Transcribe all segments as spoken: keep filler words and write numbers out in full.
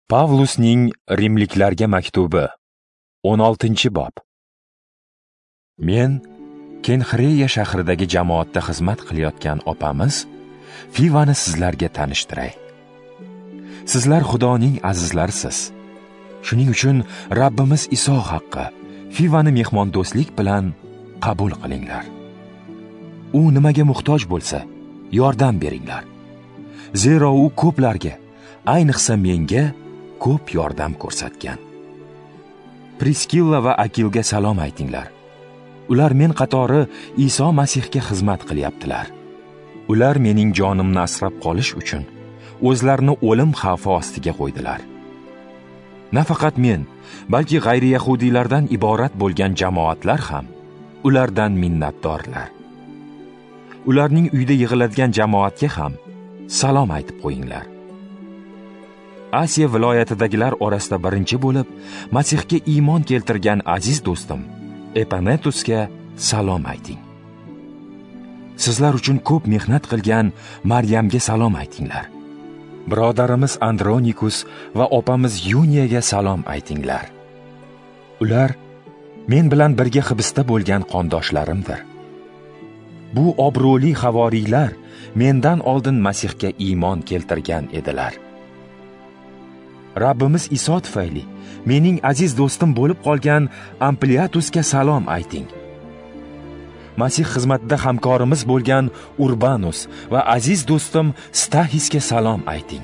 Pavlusning Rimliklarga maktubi o'n oltinchi bob. Men Kenxreya shahridagi jamoatda xizmat qilayotgan opamiz Fivani sizlarga tanishtiray. Sizlar Xudoning azizlarisiz. Shuning uchun Rabbimiz Iso haqqi Fivani mehmondo'stlik bilan qabul qilinglar. U nimaga muhtoj bo'lsa, yordam beringlar. Zero u ko'plarga, ayniqsa menga ko'p yordam ko'rsatgan. Priskilla va Akilga salom aytinglar. Ular men qatori Iso Masihga xizmat qilyaptilar. Ular mening jonimni asrab qolish uchun o'zlarini o'lim xavfi ostiga qo'ydilar. Nafaqat men, balki g'ayri yahudiylardan iborat bo'lgan jamoatlar ham ulardan minnatdorlar. Ularning uyda yig'iladigan jamoatga ham salom aytib qo'yinglar. Asiya viloyatidagilar orasida birinchi bo'lib Masihga iymon keltirgan aziz do'stim Epanetusga salom ayting. Sizlar uchun ko'p mehnat qilgan Maryamga salom aytinglar. Birodarimiz Andronikus va opamiz Yuniyaga salom aytinglar. Ular men bilan birga hibsda bo'lgan qondoshlarimdir. Bu obro'li havoriylar mendan oldin Masihga iymon keltirgan edilar. Rabbimiz Iso tufayli mening aziz do'stim bo'lib qolgan Ampliatusga salom ayting. Masih xizmatida hamkorimiz bo'lgan Urbanus va aziz do'stim Stahisga salom ayting.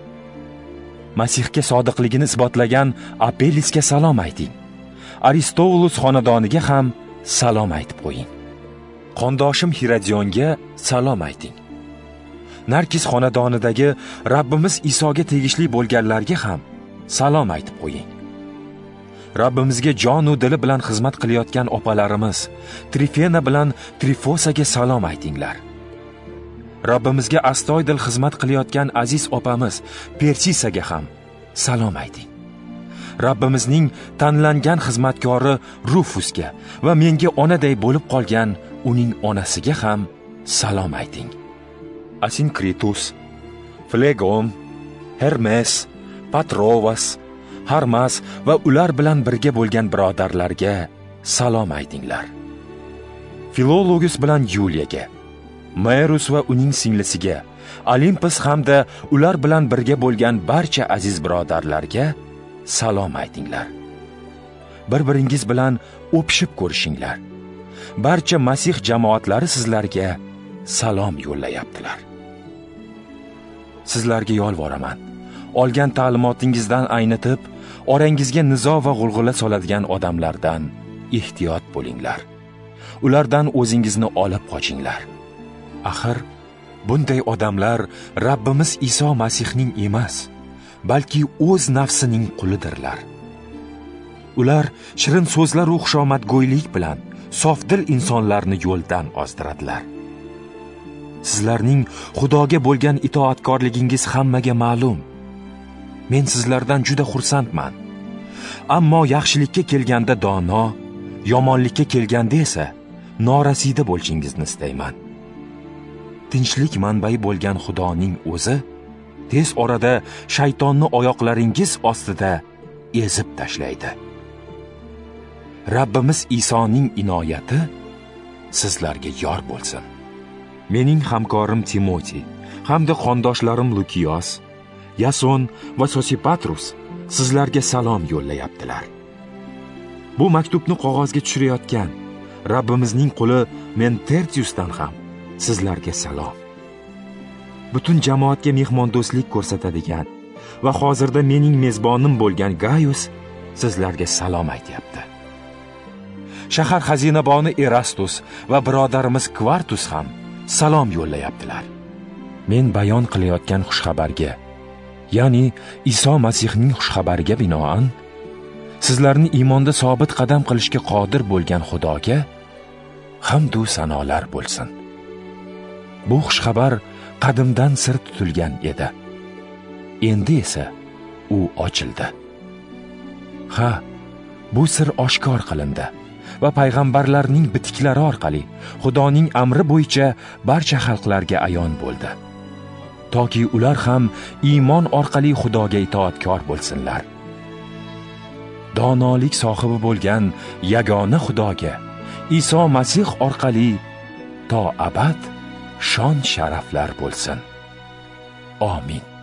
Masihga sodiqligini isbotlagan Apellisga salom ayting. Aristobulus xonadoniga ham salom aytib qo'ying. Qondoshim Hiradionga salom ayting. Narkis xonadonidagi Rabbimiz Isoga tegishli bo'lganlarga ham salom aytib qo'ying. Rabbimizga jon u dili bilan xizmat qilayotgan opalarimiz Trifena bilan Trifosaga salom aytinglar. Rabbimizga astoydil xizmat qilayotgan aziz opamiz Persisaga ham salom ayting. Rabbimizning tanlangan xizmatkori Rufusga va menga onaday bo'lib qolgan uning onasiga ham salom ayting. Asinkritus, Flegom, Hermes, Patrovas, Harmas va ular bilan birga bo'lgan birodarlarga salom aytinglar. Filologus bilan Yuliyaga, Maerus va uning singlisiga, Olimpos hamda ular bilan birga bo'lgan barcha aziz birodarlarga salom aytinglar. Bir-biringiz bilan o'pishib ko'rishinglar. Barcha Masih jamoatlari sizlarga salom yo'llayaptilar. Sizlarga yolvoraman. Olgan ta'limotingizdan aynitib, orangizga nizo va g'ulg'ula soladigan odamlardan ehtiyot bo'linglar. Ulardan o'zingizni olib qochinglar. Axir bunday odamlar Rabbimiz Iso Masihning emas, balki o'z nafsining qulidirlar. Ular shirin so'zlar va xushomadgo'ylik bilan sofdil insonlarni yo'ldan ozdiradilar. Sizlarning Xudoga bo'lgan itoatkorligingiz hammaga ma'lum. Men sizlardan juda xursandman. Ammo yaxshilikka kelganda dono, yomonlikka kelganda esa norasida bo'lishingizni istayman. Tinchlik manbai bo'lgan Xudoning o'zi tez orada shaytonni oyoqlaringiz ostida ezib tashlaydi. Rabbimiz Isoning inoyati sizlarga yor bo'lsin. Mening hamkorim Timoti hamda qondoshlarim Lukiyos, Yason va Sosipatrus sizlarga salom yo'llayaptilar. Bu maktubni qog'ozga tushirayotgan Rabbimizning quli men Tertiusdan ham sizlarga salom. Butun jamoatga mehmondo'stlik ko'rsatadigan va hozirda mening mezbonim bo'lgan Gaius sizlarga salom aytyapti. Shahar xazinaboni Erastus va birodarimiz Kvartus ham salom yo'llayaptilar. Men bayon qilayotgan xushxabarga, ya'ni Iso Masihning xushxabariga binoan sizlarni iymonda sobit qadam qilishga qodir bo'lgan Xudoga hamd va sanolar bo'lsin. Bu xushxabar qadimdan sir tutilgan edi. Endi esa u ochildi. Ha, bu sir oshkor qilindi va payg'ambarlarning bitiklari orqali Xudoning amri bo'yicha barcha xalqlarga ayon bo'ldi. toki ular ham iymon orqali Xudoga itoatkor bo'lsinlar. Donolik sohibi bo'lgan yagona Xudoga Iso Masih orqali to abad shon sharaflar bo'lsin. Amin.